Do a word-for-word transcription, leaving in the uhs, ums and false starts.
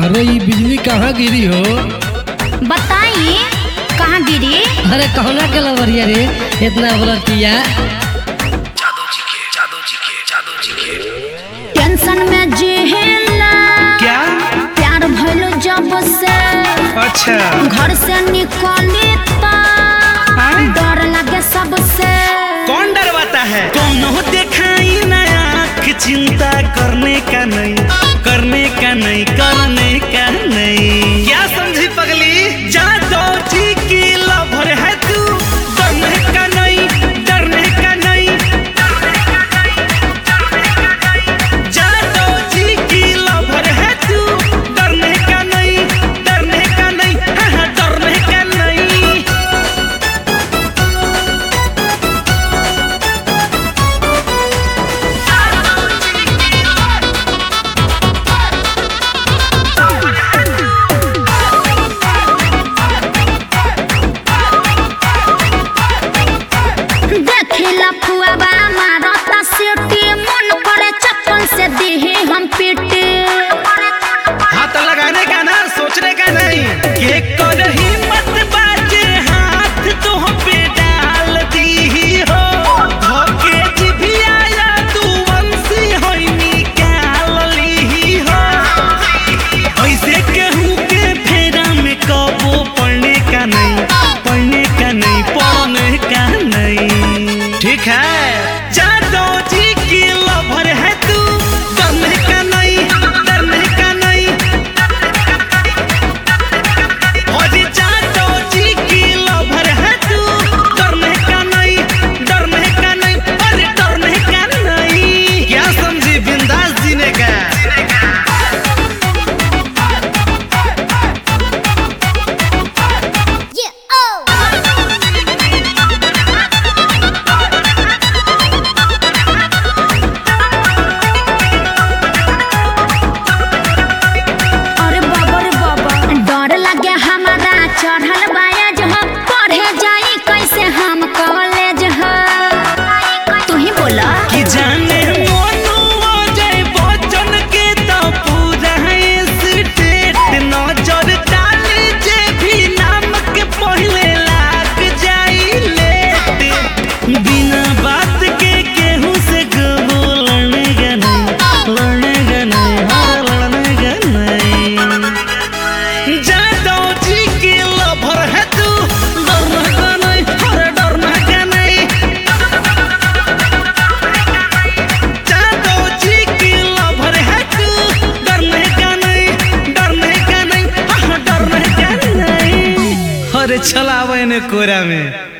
अरे ये बिजली कहाँ गिरी हो? बताइए कहाँ गिरी? अरे कहना के लवरिया रे इतना बोलतिया। जादू जी के जादू जी के जादू जी के टेंशन में जिहेला क्या? प्यार भइलो जब से अच्छा घर से निकली तो डर लगे सबसे। कौन डरवाता है? कौन दिखाई ना आँख चिंता करने का नहीं करने का नहीं करने का नहीं। क्या समझी पगली? जादू जी की लवर है तू, डरने का नहीं डरने का नहीं। जादू जी की लवर है तू, डरने का नहीं डरने का नहीं हाँ हाँ डरने का नहीं। देखिला फुआबा मारता सीटी मन करे चप्पल से दिही हम पीटी। हाथ लगाने का ना सोचने का नहीं। ये कर हिम्मत बाजे हाथ तो पे डाल दी हो। धोखे भी आया तू वंशी होई निकाल ली हो। ऐसे कहूँ के फेरा में कबो पढ़ने का नहीं पढ़ने का नहीं पढ़ने का नहीं। ठीक है जादू जी की लवर है तू, डरने का नहीं डरने का नहीं। और जादू जी की लवर है तू, डरने का नहीं डरने का नहीं अरे डरने का नहीं। क्या समझी बिंदास जीने का? अरे बाबा रे बाबा डर लगे हमारा चढ़ल बायज हो। पढ़े जाई कैसे हम कॉलेज हो? तू ही बोला। कि जाने मोनू अजय बच्चन के तो पूरा स्टेट नजर डाले जे भी नाम के पहले लाग जाई लेट। बिना बात के केहू से कबो लड़ने का नहीं लड़ने का नहीं हाँ लड़ने का नहीं। जादू जी की लवर है तू, डरने का नहीं अरे डरने का नहीं। जादू जी की लवर है तू, डरने का नहीं डरने का नहीं हाँ डरने का नहीं। अरे चलावे ने कोरा में।